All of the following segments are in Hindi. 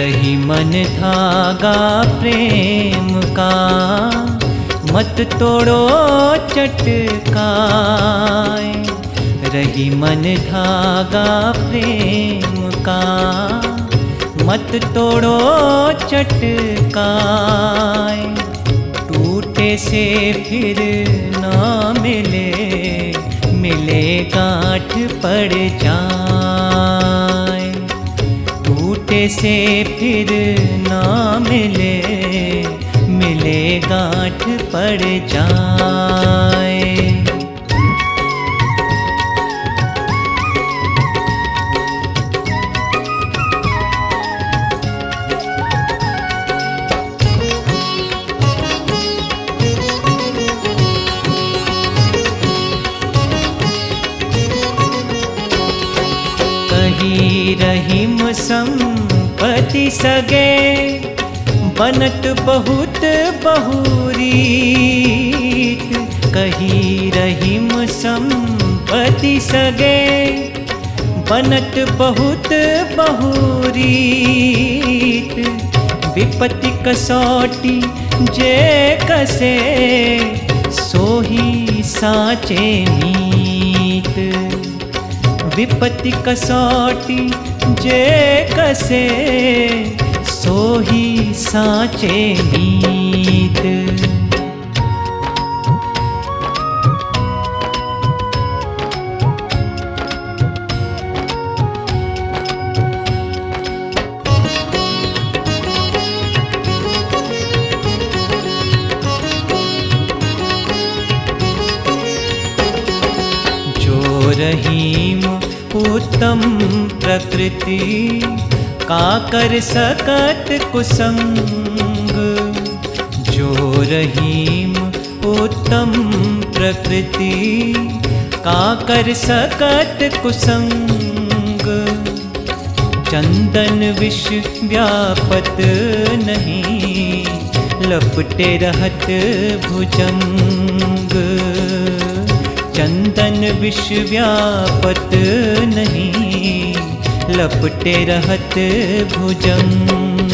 रही मन धागा प्रेम का, मत तोड़ो चटकाए। रही मन धागा प्रेम का, मत तोड़ो चटकाए। टूटे से फिर ना मिले, मिले गांठ पड़ जाए। टूटे से फिर ना मिले, मिले गांठ पड़ जाए। कही रहीम संपत्ति सगे, बनत बहुत बहुरीत। कही रहीम संपत्ति सगे, बनत बहुत बहुरीत। विपत्ति कसौटी जे कसे, सोही साचे मीत। विपत्ति कसौटी जे कसे, सोही साचे मीत। जो रहीम उत्तम प्रकृति, का कर सकत कुसंग। जो रहीम उत्तम प्रकृति, का कर सकत कुसंग। चंदन विष व्यापत नहीं, लपटे रहत भुजंग। चंदन विष व्यापत नहीं, लपटे रहत भुजंग।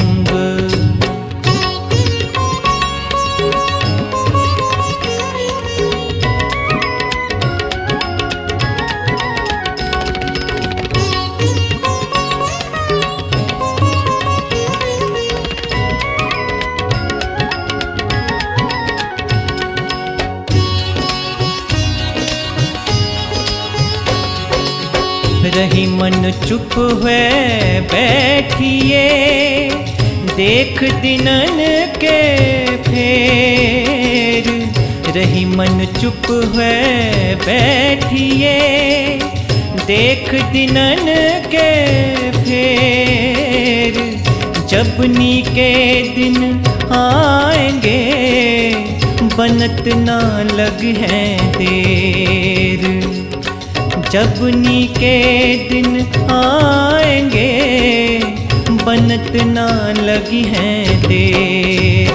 रही मन चुप हुए बैठिए, देख दिनन के फेर। रही मन चुप हुए बैठिए, देख दिनन के फेर। जबनी के दिन आएंगे, बनत ना लग है देर। जबनी के दिन आएंगे, बनत ना लगी है देर।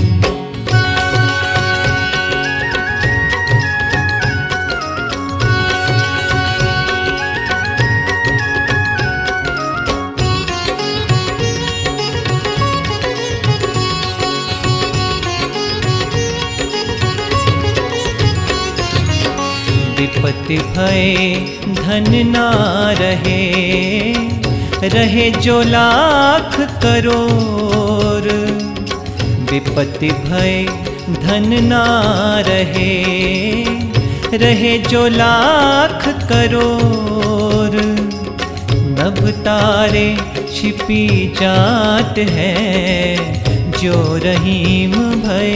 विपत्ति भय धन ना रहे, रहे जो लाख करोड़। विपत्ति भय धन ना रहे, रहे जो लाख करोड़। नभ तारे छिपी जात है, जो रहीम भय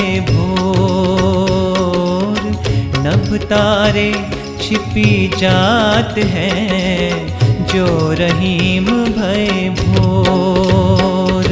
भोर। नभ तारे छिपी जात है, जो रहीम भय भोर।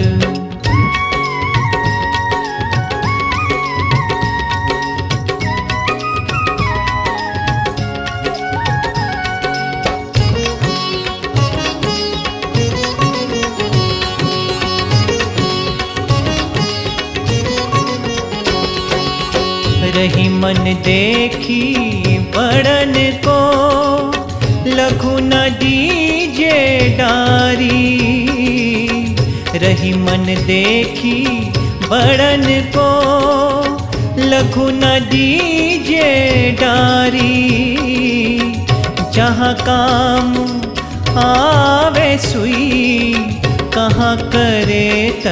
रही मन देखी बड़न को, लघु न दीजे डारी। रही मन देखी बड़न को, लघु न दीजे डारी। जहाँ काम आवे सुई, कहाँ करे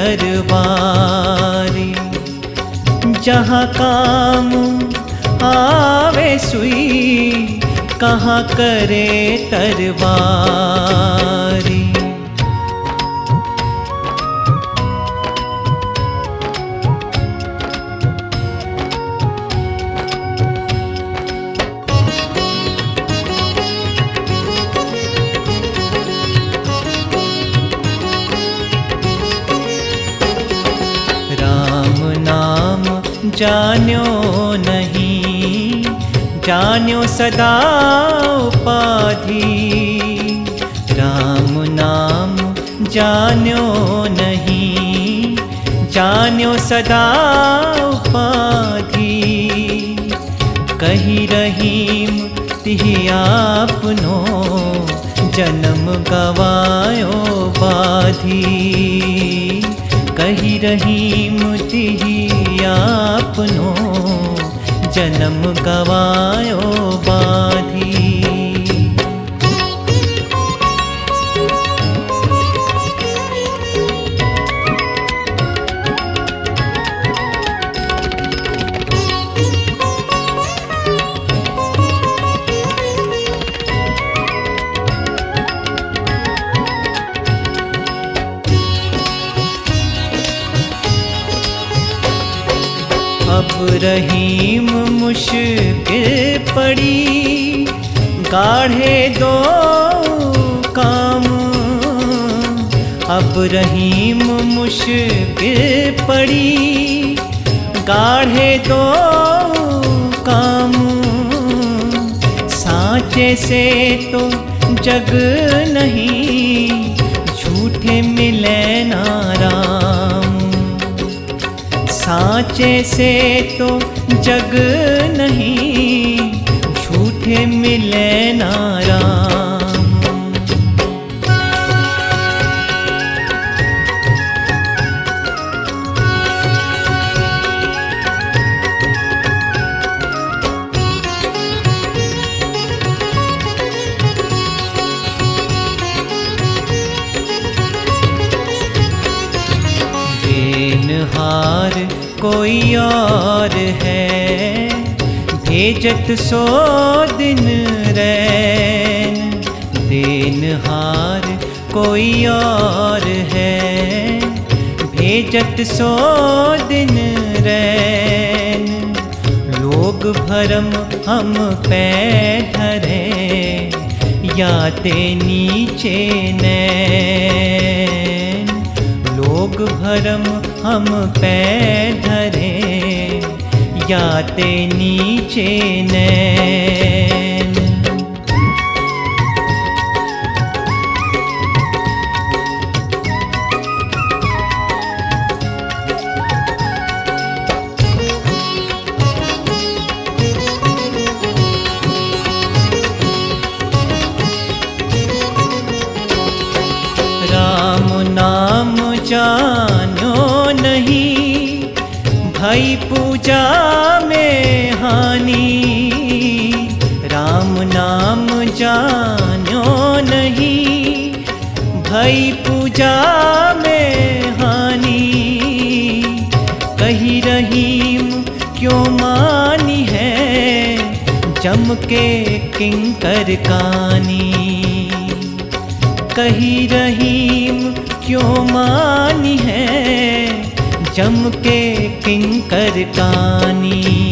तरवारी। जहाँ काम आवे सुई, कहाँ करे तरवारी। जान्यो नहीं, जान्यो सदा उपाधि। राम नाम जान्यो नहीं, जान्यो सदा उपाधि। कही रहीम तिहि आपनो, जन्म गवायो बाधी। कही रहीम तिहि आपनो, जन्म गवायो बाधी। अब रहीम मुश्किल पड़ी, गाढ़े दो काम। अब रहीम मुश्किल पड़ी, गाढ़े दो काम। साँचे से तो जग नहीं, झूठे मिले ना राम। साँचे से तो जग नहीं, झूठे मिले ना राम। देनहार कोई और है, भेजत सो दिन रैन। देनहार कोई और है, भेजत सो दिन रैन। लोग भरम हम पे धरे, याते नीचे नैन। लोग भरम हम पे धरे, याते नीचे नैन। राम नाम जानो नहीं, भई पूजा में हानि। राम नाम जानो नहीं, भई पूजा में हानि। कही रहीम क्यों मानी है, जम के किंकर कानी। कही रहीम क्यों मानी है, जम के किंकर कानी।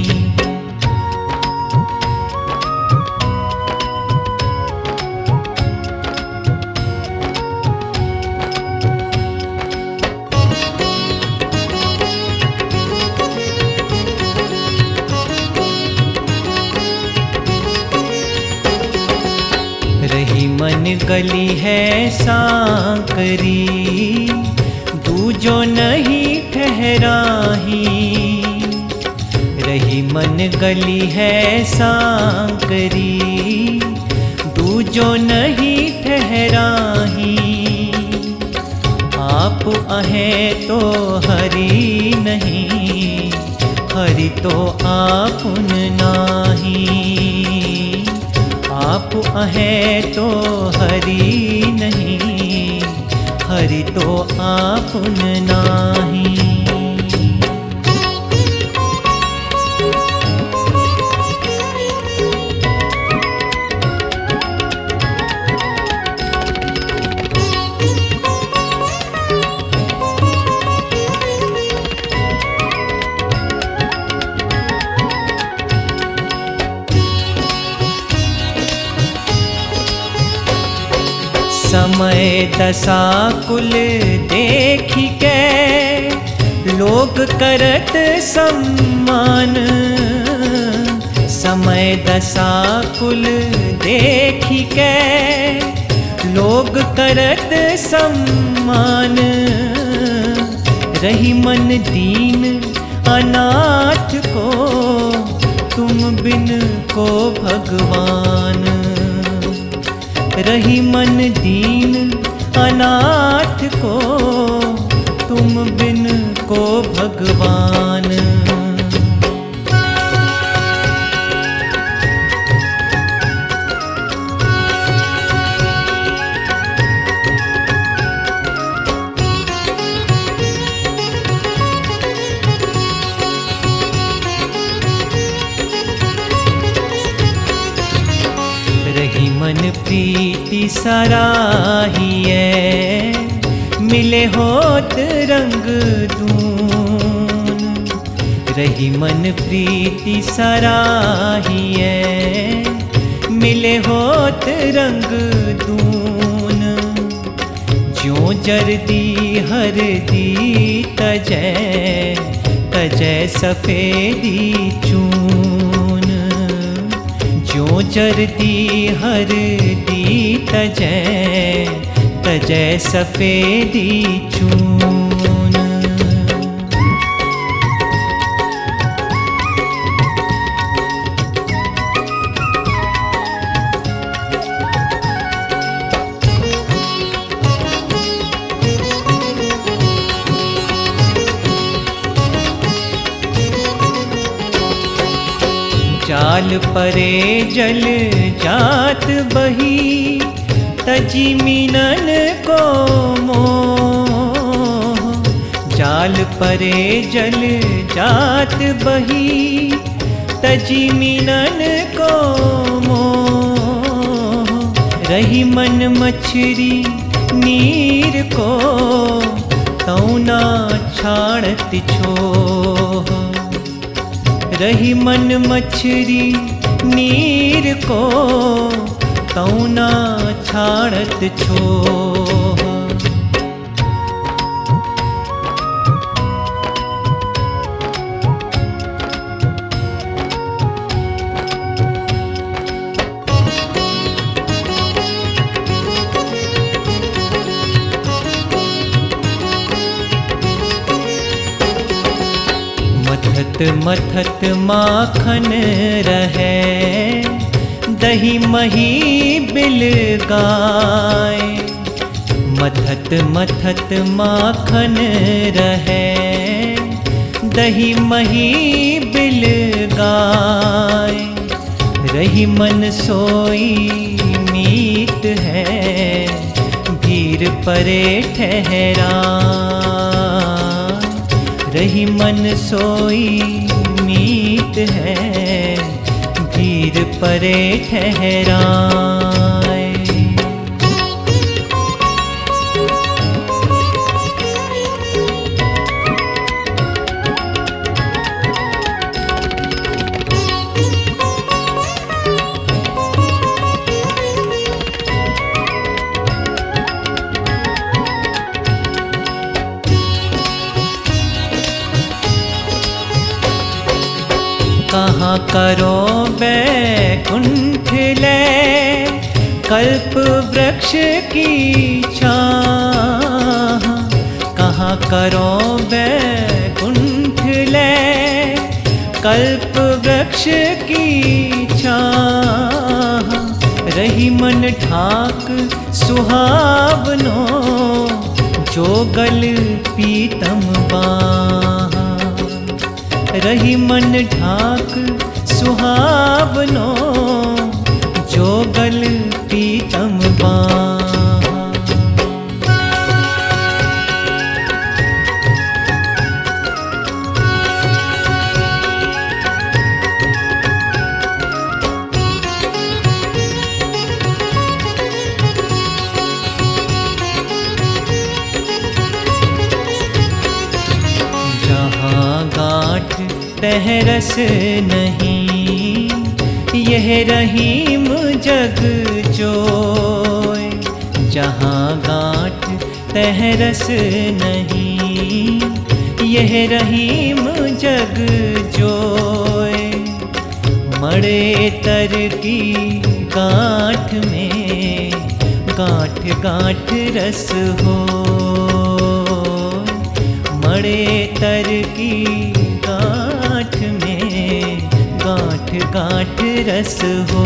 रही मन गली है सांकरी, दूजो नहीं ठहराही। रही मन गली है सांकरी, दूजो नहीं ठहराही। आप अहें तो हरि नहीं, हरि तो आपुन नाही। आप अहें तो हरि नहीं, हरि तो आपुन नाही। समय दशा कुल देखी के लोग करत सम्मान। समय दशा कुल देखी के लोग करत सम्मान। रही मन दीन अनाथ को तुम बिन को भगवान। रही मन दीन अनाथ को तुम बिन को भगवान। रही मन प्रीति सराहिए, मिले होत रंग दून। रही मन प्रीति सराहिए, मिले होत रंग दून। ज्यों जरदी हरदी तजै, तजै सफेदी चून। ज्यों जरदी हरदी तजै, तजै सफेदी चून। जाल परे जल जात बही, तजी मीनन को मोह। जाल परे जल जात बही, तजी मीनन को मोह। रही मन मछरी नीर को तौ ना छाड़त छोह। रही मन मछरी नीर को तौ ना छाड़त छोह। मथत मथत माखन रहे, दही मही बिल गाय। मथत मथत माखन रहे, दही मही बिल गाय। रही मन सोई मीत है, भीर परे ठहरा। रही मन सोई मीत है, भीर परे ठहराए। कहाँ करो बैकुंठ ले, कल्प वृक्ष की छाह। कहाँ करो बैकुंठ ले, कल्प वृक्ष की छाह। रही मन ठाक सुहावनो, जोगल पीतम बाहा, रही मन ढाक सुहावनो, जोगल पीतम बाहा। गांठ तह रस नहीं, यह रहीम जग जोय। जहाँ गांठ तह रस नहीं, यह रहीम जग जोय। मड़े तर की गांठ में गांठ गांठ रस हो, मड़े तर की गांठ में गांठ गांठ रस हो।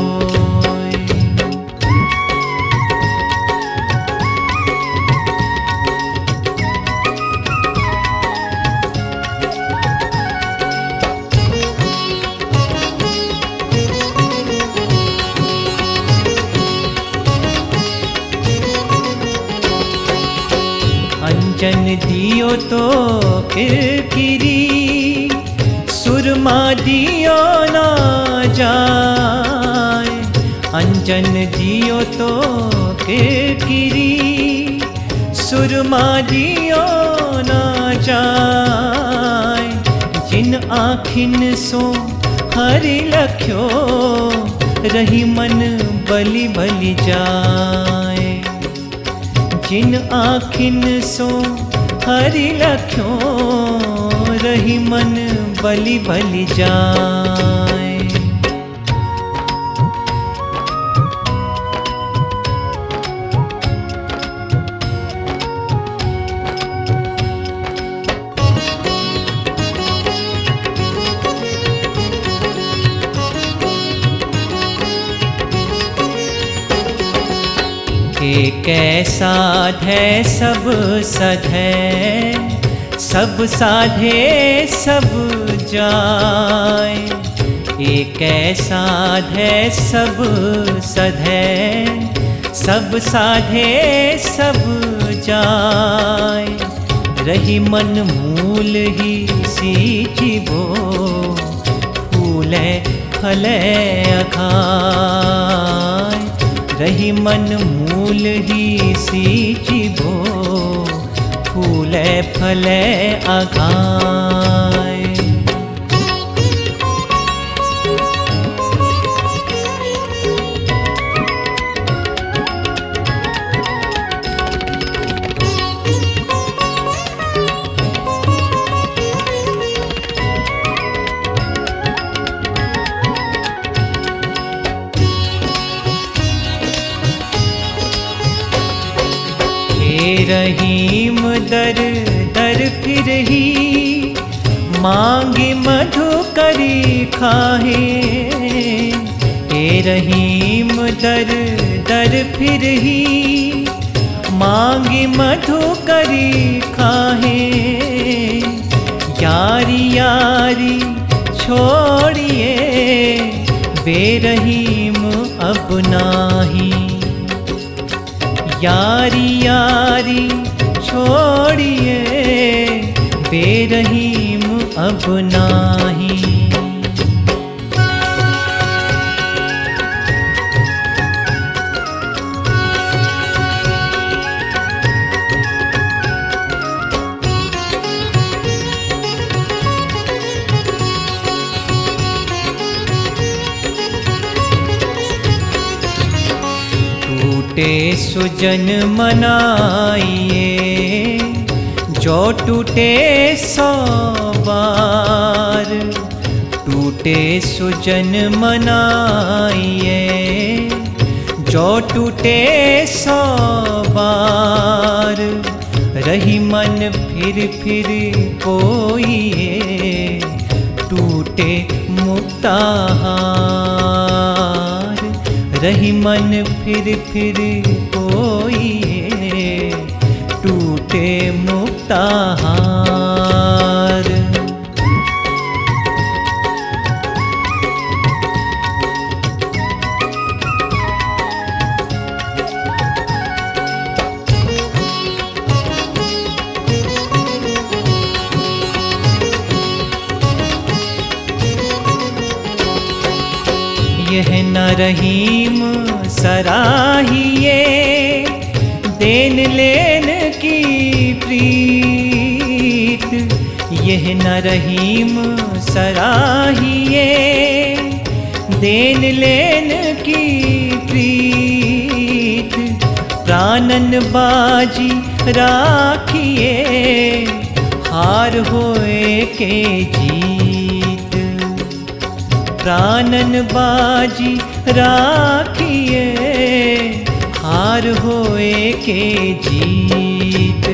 अंजन दियो तो किरकिरी, सुरमा दियो ना जाए। अंजन दियो तो किरकिरी, सुरमा दियो ना जाए। जिन आँखिन सो हरि लख्यो, रही मन बलि बलि जाए। जिन आँखिन सो हरि लख्यो, रही मन बलि बलि जाए। कैसा धै सब सधै, सब साधे सब जाय। एक ऐसा धै सब सधै, सब साधे सब जाय। रही मन मूल ही सींचिबो, फूले फले अघाय। रही मन मूल ही सींचिबो, फूले फले अघाय। रहीम दर दर फिरही, मांगी मधु करी खाहे। हे रहीम दर दर फिरही, मांगी मधु करी खाहे। यारी यारी छोड़िए, बेरहीम अब नाही। यारी यारी छोड़िए, बेरहीम अब नाही। टूटे सुजन मनाइए, जो टूटे सौ बार। टूटे सुजन मनाइए, जो टूटे सौ बार। रही मन फिर फिर कोइए, टूटे मुक्ताहार। रही मन फिर फिर कोइए, टूटे टूटे मुक्ताहार। यह न रहीम सराहिए देन लेन की प्रीत। यह न रहीम सराहिए देन लेन की प्रीत। प्राणन बाजी राखिए हार होए के जीत। प्राणन बाजी राखिए हार होए के जीत।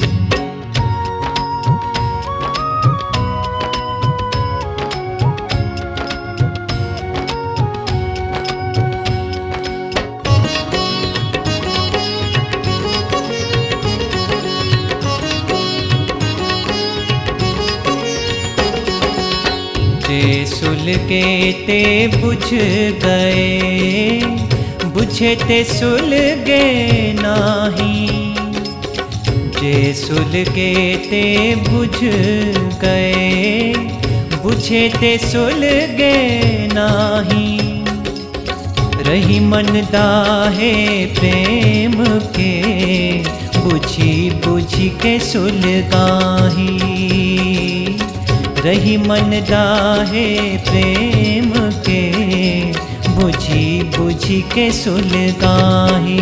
जे सुलगे ते बुझ गए, बुझे ते सुलगे नाही। जे सुलगे ते बुझ गए, बुझे ते सुलगे नाही। रही मन दाहे प्रेम के, बुझी बुझी के सुलगाही। रही मन दाहे प्रेम के, बुझी बुझी के सुलगाही।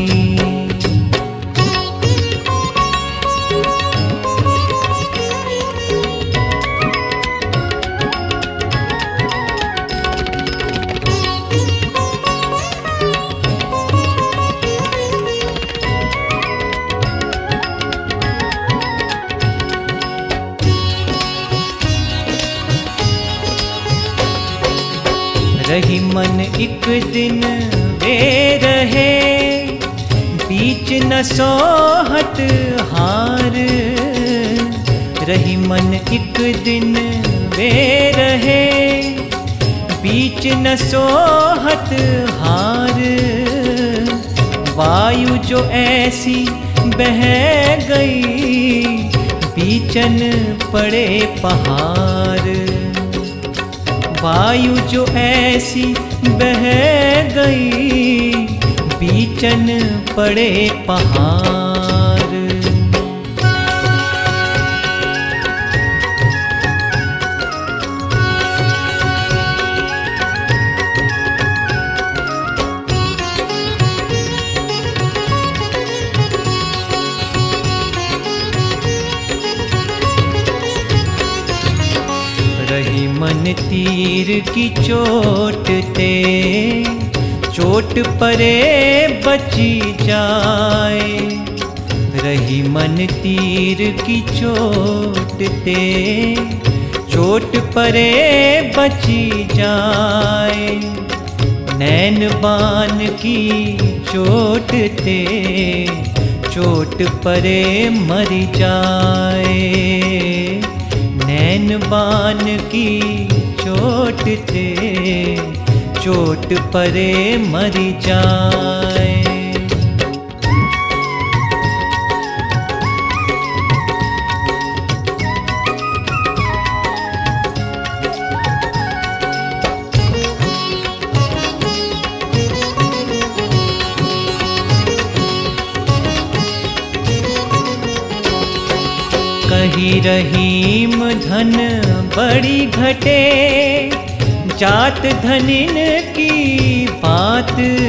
रही मन एक दिन वे रहे, बीच न सोहत हार। रही मन एक दिन वे रहे, बीच न सोहत हार। वायु जो ऐसी बह गई, बीचन पड़े पहाड़। वायु जो ऐसी बह गई, बीचन पड़े पहाड़। रही मन तीर की चोट ते, चोट परे बची जाए। रही मन तीर की चोट ते, चोट परे बची जाए। नैन बान की चोट ते, चोट परे मर जाए। नैन बान की चोट ते, चोट परे मर जाए। कही रहीम धन बड़ी घटे, जात धनिन की बात।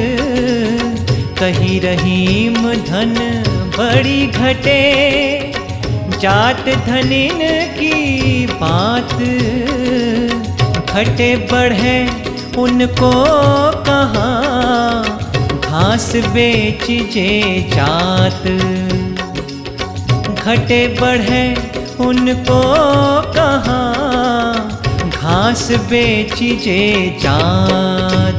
कही रहीम धन बड़ी घटे, जात धनिन की बात। घटे बढ़े उनको कहाँ, घास बेच जे जात। घटे बढ़े उनको कहाँ, घास बेच जे जात।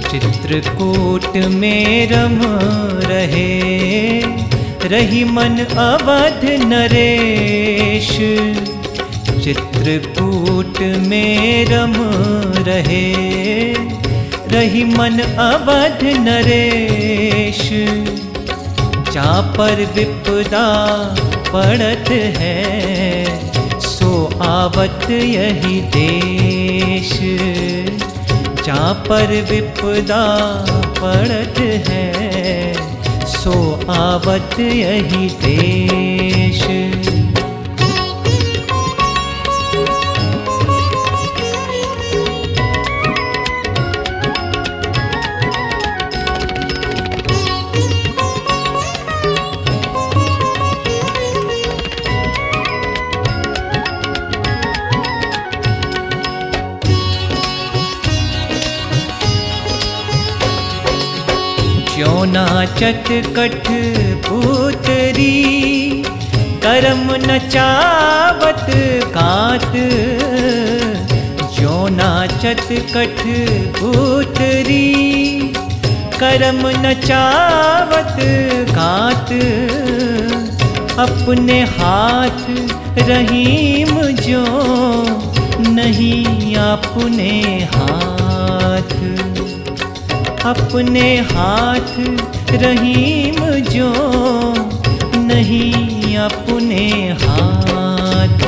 चित्रकूट में रम रहे, रही मन अवध नरेश। चित्रकूट में रम रहे, रही मन अवध नरेश। जा पर विपदा पड़त है, सो आवत यही देश। जा पर विपदा पड़त है, सो आवत यही देश। ज्यों नाचत कठ पुतरी, करम नचावत कात। ज्यों नाचत कठ पुतरी, करम नचावत कात। अपने हाथ रहीम जो नहीं अपने हाथ। अपने हाथ रहीम जो नहीं अपने हाथ।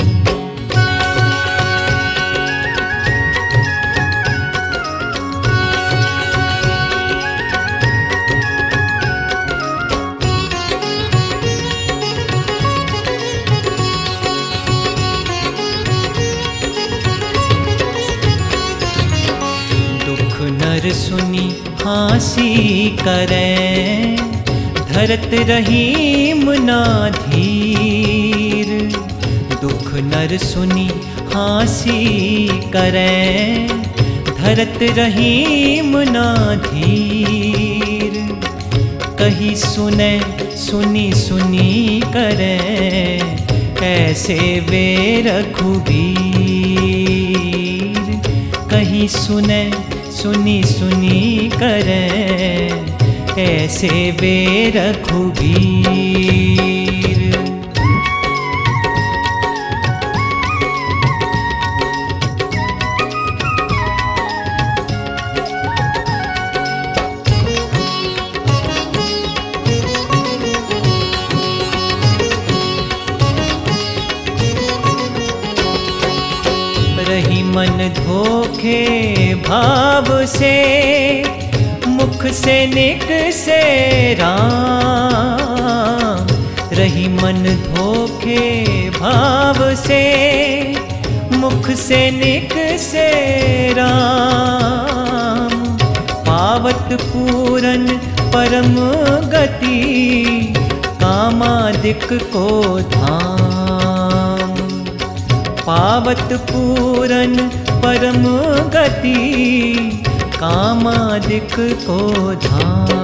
नर सुनी हाँसी करें, धरत रहीम ना धीर। दुख नर सुनी हाँसी करें, धरत रहीम ना धीर। कही सुने सुनी सुनी करें, ऐसे वे रघुबीर। कही सुने सुनी सुनी करें, ऐसे वे रघुबीर। रही मन धोखे भाव से, मुख से निक से राम। रही मन धोखे भाव से, मुख से निक से राम। पावत पूरन परम गति, कामादिक को धाम। पावत पूरन परम गति, कामादिक को धाम।